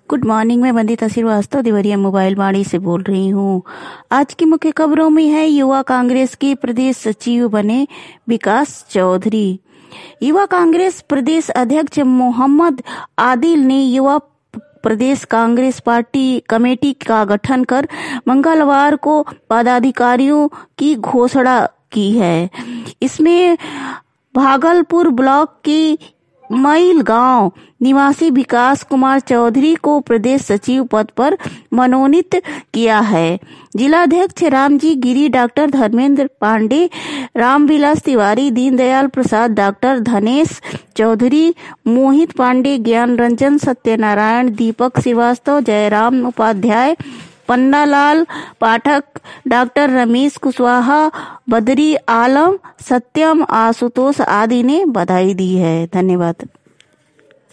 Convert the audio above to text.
Good morning. मैं Vandita Srivastava Deoria mobile Vani से बोल रही हूँ। आज की मुख्य खबरों में है युवा कांग्रेस के प्रदेश सचिव बने विकास चौधरी। युवा कांग्रेस प्रदेश अध्यक्ष मोहम्मद आदिल ने युवा प्रदेश कांग्रेस पार्टी कमेटी का गठन कर मंगलवार को पदाधिकारियों की घोषणा की है। इसमें भागलपुर ब्लॉक की मैल गांव निवासी विकास कुमार चौधरी को प्रदेश सचिव पद पर मनोनीत किया है। जिलाध्यक्ष Ramji Giri, doctor Dharmendra Pandey, Ramvilas Tiwari, Deendayal Prasad, doctor Dhanesh Chaudhary, Mohit Pandey, Gyan Ranjan, Satyanarayan, Deepak Srivastava, Jairam Upadhyay, Pannalal Pathak, doctor Ramesh Kushwaha, Badri Alam, Satyam, Ashutosh आदि ने बधाई दी है। धन्यवाद।